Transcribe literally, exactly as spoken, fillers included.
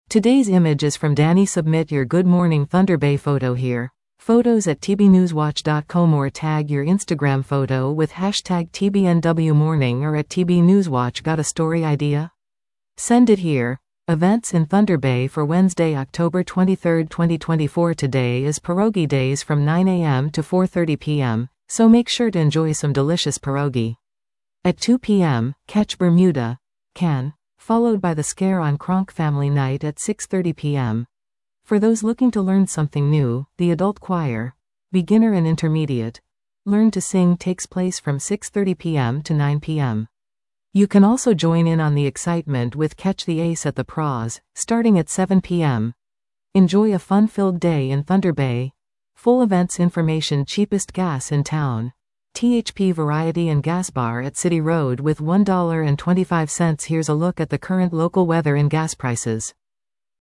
Today's image is from Danny. Submit your Good Morning Thunder Bay photo here. Photos at t b newswatch dot com or tag your Instagram photo with hashtag T B N W morning or at T B Newswatch. Got a story idea? Send it here. Events in Thunder Bay for Wednesday, October twenty-third, twenty twenty-four. Today is pierogi days from nine a m to four thirty p m, so make sure to enjoy some delicious pierogi. At two p m, catch Bermuda Can, followed by the Scare on Kronk Family Night at six thirty p m For those looking to learn something new, the adult choir, beginner and intermediate, Learn to Sing takes place from six thirty p m to nine p m You can also join in on the excitement with Catch the Ace at the Pros, starting at seven p m Enjoy a fun-filled day in Thunder Bay. Full events information. Cheapest gas in town. T H P Variety and Gas Bar at City Road with one dollar and twenty-five cents. Here's a look at the current local weather and gas prices.